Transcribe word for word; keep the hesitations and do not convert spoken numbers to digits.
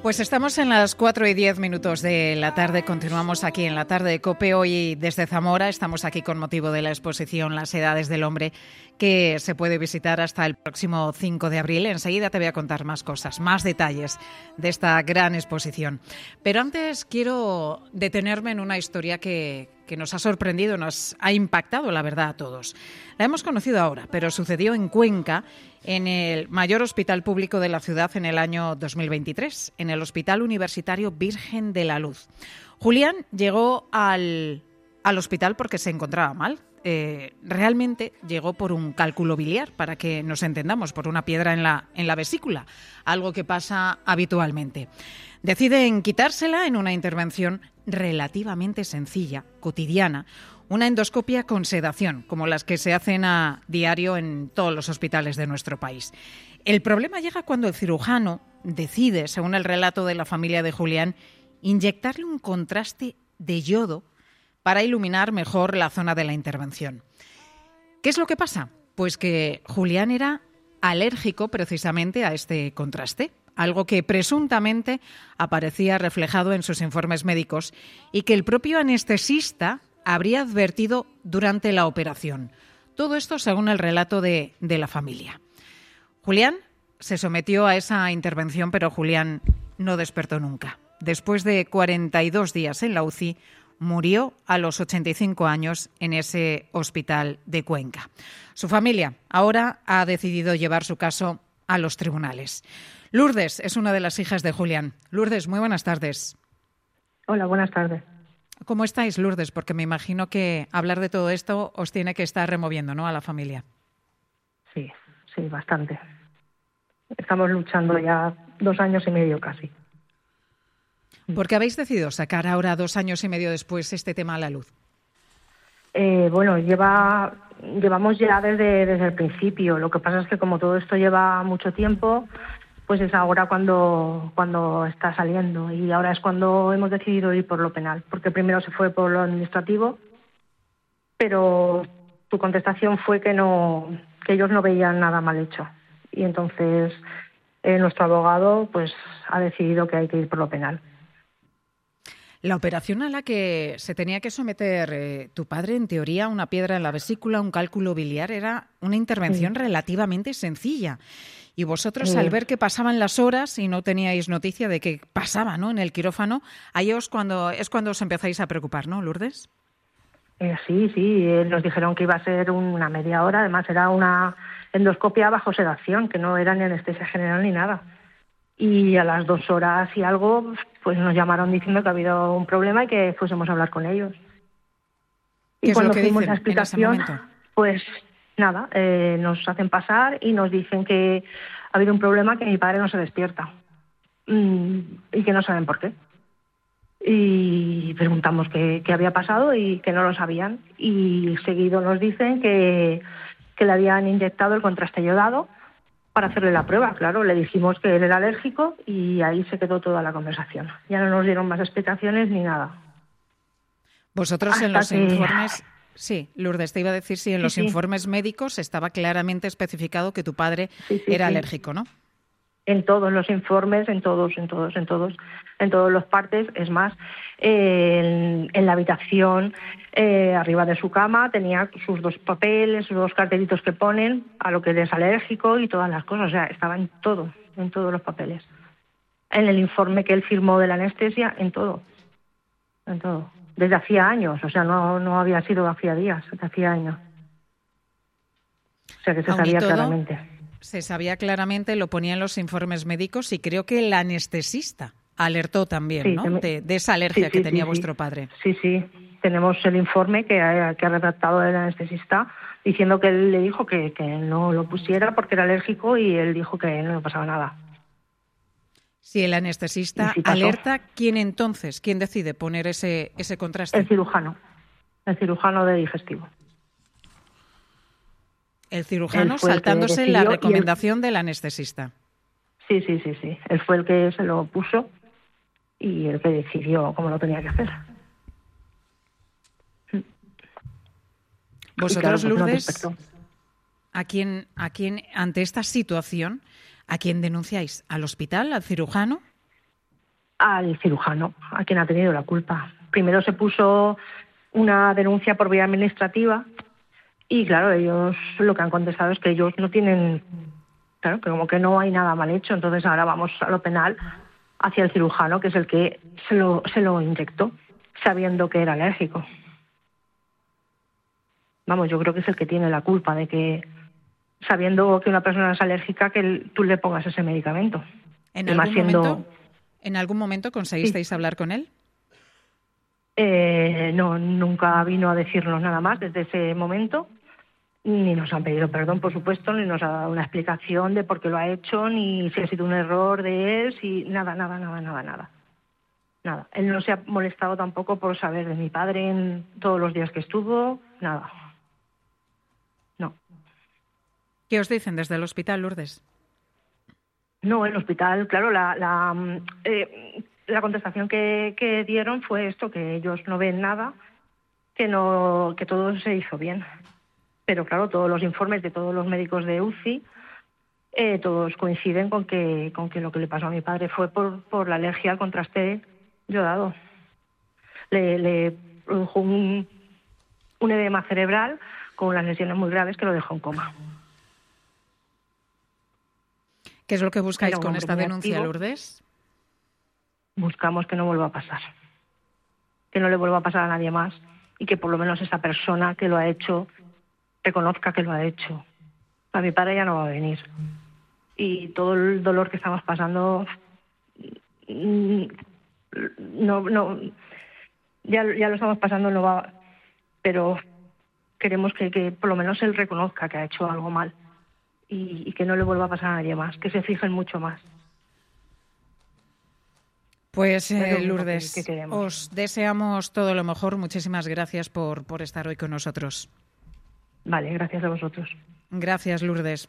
Pues estamos en las cuatro y diez minutos de la tarde, continuamos aquí en la tarde de COPE, hoy desde Zamora, estamos aquí con motivo de la exposición Las Edades del Hombre, que se puede visitar hasta el próximo cinco de abril. Enseguida te voy a contar más cosas, más detalles de esta gran exposición. Pero antes quiero detenerme en una historia que, que nos ha sorprendido, nos ha impactado, la verdad, a todos. La hemos conocido ahora, pero sucedió en Cuenca, en el mayor hospital público de la ciudad en el año dos mil veintitrés, en el Hospital Universitario Virgen de la Luz. Julián llegó al, al hospital porque se encontraba mal. Eh, realmente llegó por un cálculo biliar, para que nos entendamos, por una piedra en la, en la vesícula, algo que pasa habitualmente. Deciden quitársela en una intervención relativamente sencilla, cotidiana, una endoscopia con sedación, como las que se hacen a diario en todos los hospitales de nuestro país. El problema llega cuando el cirujano decide, según el relato de la familia de Julián, inyectarle un contraste de yodo para iluminar mejor la zona de la intervención. ¿Qué es lo que pasa? Pues que Julián era alérgico precisamente a este contraste, algo que presuntamente aparecía reflejado en sus informes médicos y que el propio anestesista habría advertido durante la operación. Todo esto según el relato de, de la familia. Julián se sometió a esa intervención, pero Julián no despertó nunca. Después de cuarenta y dos días en la U C I, murió a los ochenta y cinco años en ese hospital de Cuenca. Su familia ahora ha decidido llevar su caso a los tribunales. Lourdes es una de las hijas de Julián. Lourdes, muy buenas tardes. Hola, buenas tardes. ¿Cómo estáis, Lourdes? Porque me imagino que hablar de todo esto os tiene que estar removiendo, ¿no?, a la familia. Sí, sí, bastante. Estamos luchando ya dos años y medio casi. ¿Por qué habéis decidido sacar ahora, dos años y medio después, este tema a la luz? Eh, bueno, lleva, llevamos ya desde, desde el principio. Lo que pasa es que como todo esto lleva mucho tiempo, pues es ahora cuando, cuando está saliendo. Y ahora es cuando hemos decidido ir por lo penal. Porque primero se fue por lo administrativo, pero tu contestación fue que no, que ellos no veían nada mal hecho. Y entonces eh, nuestro abogado pues ha decidido que hay que ir por lo penal. La operación a la que se tenía que someter eh, tu padre, en teoría, una piedra en la vesícula, un cálculo biliar, era una intervención sí. relativamente sencilla. Y vosotros, sí. al ver que pasaban las horas y no teníais noticia de que pasaba, ¿no?, en el quirófano, ahí os cuando, es cuando os empezáis a preocupar, ¿no, Lourdes? Eh, sí, sí, eh, nos dijeron que iba a ser una media hora, además era una endoscopia bajo sedación, que no era ni anestesia general ni nada. Y a las dos horas y algo, pues nos llamaron diciendo que ha habido un problema y que fuésemos a hablar con ellos. ¿Qué y es cuando lo que fuimos dicen a explicación, en ese momento? Pues nada, eh, nos hacen pasar y nos dicen que ha habido un problema, que mi padre no se despierta mm, y que no saben por qué. Y preguntamos qué, qué había pasado y que no lo sabían. Y seguido nos dicen que, que le habían inyectado el contraste yodado para hacerle la prueba. Claro, le dijimos que él era alérgico y ahí se quedó toda la conversación. Ya no nos dieron más explicaciones ni nada. Vosotros Hasta en los que... informes... Sí, Lourdes, te iba a decir si en sí, los sí. informes médicos estaba claramente especificado que tu padre sí, sí, era sí. alérgico, ¿no? En todos los informes, en todos, en todos, en todos, en todos los partes. Es más, eh, en, en la habitación, eh, arriba de su cama, tenía sus dos papeles, sus dos cartelitos que ponen a lo que él es alérgico y todas las cosas. O sea, estaba en todo, en todos los papeles. En el informe que él firmó de la anestesia, en todo, en todo. Desde hacía años, o sea, no, no había sido hacía días, hacía años. O sea, que se Aun y sabía todo, claramente. Se sabía claramente, lo ponía en los informes médicos y creo que el anestesista alertó también, sí, ¿no?, también. de, de esa alergia sí, que sí, tenía sí, vuestro sí. padre. Sí, sí. Tenemos el informe que ha, que ha redactado el anestesista diciendo que él le dijo que, que no lo pusiera porque era alérgico y él dijo que no le pasaba nada. Si el anestesista sí alerta, ¿quién entonces? ¿Quién decide poner ese, ese contraste? El cirujano. El cirujano de digestivo. El cirujano Él fue el saltándose que la decidió recomendación él... del anestesista. Sí, sí, sí, sí. Él fue el que se lo puso y el que decidió cómo lo tenía que hacer. Vosotros, claro, pues Lourdes, no ¿a quién, a quién, ante esta situación, a quién denunciáis? ¿Al hospital, al cirujano? al cirujano, a quien ha tenido la culpa. Primero se puso una denuncia por vía administrativa y, claro, ellos lo que han contestado es que ellos no tienen, claro, que como que no hay nada mal hecho, entonces ahora vamos a lo penal hacia el cirujano, que es el que se lo, se lo inyectó, sabiendo que era alérgico. Vamos, yo creo que es el que tiene la culpa de que, sabiendo que una persona es alérgica, que tú le pongas ese medicamento. ¿En y algún más siendo... momento, en algún momento conseguisteis Sí. hablar con él? Eh, no, nunca vino a decirnos nada más desde ese momento, ni nos han pedido perdón, por supuesto, ni nos ha dado una explicación de por qué lo ha hecho, ni si ha sido un error de él, si nada, nada, nada, nada, nada. Nada. Él no se ha molestado tampoco por saber de mi padre en todos los días que estuvo, nada. No. ¿Qué os dicen desde el hospital, Lourdes? No, el hospital, claro, la, la, eh, la contestación que, que dieron fue esto, que ellos no ven nada, que no, que todo se hizo bien. Pero claro, todos los informes de todos los médicos de U C I, eh, todos coinciden con que, con que lo que le pasó a mi padre fue por, por la alergia al contraste yodado. Le, le produjo un, un edema cerebral con unas lesiones muy graves que lo dejó en coma. ¿Qué es lo que buscáis Era un con hombre esta muy denuncia, activo. Lourdes? Buscamos que no vuelva a pasar, que no le vuelva a pasar a nadie más y que por lo menos esa persona que lo ha hecho reconozca que lo ha hecho. A mi padre ya no va a venir y todo el dolor que estamos pasando mm, no no ya, ya lo estamos pasando, no va, pero queremos que, que por lo menos él reconozca que ha hecho algo mal y, y que no le vuelva a pasar a nadie más, que se fijen mucho más. Pues eh, Es lo único Lourdes, que- que queremos. os deseamos todo lo mejor. Muchísimas gracias por, por estar hoy con nosotros. Vale, gracias a vosotros. Gracias, Lourdes.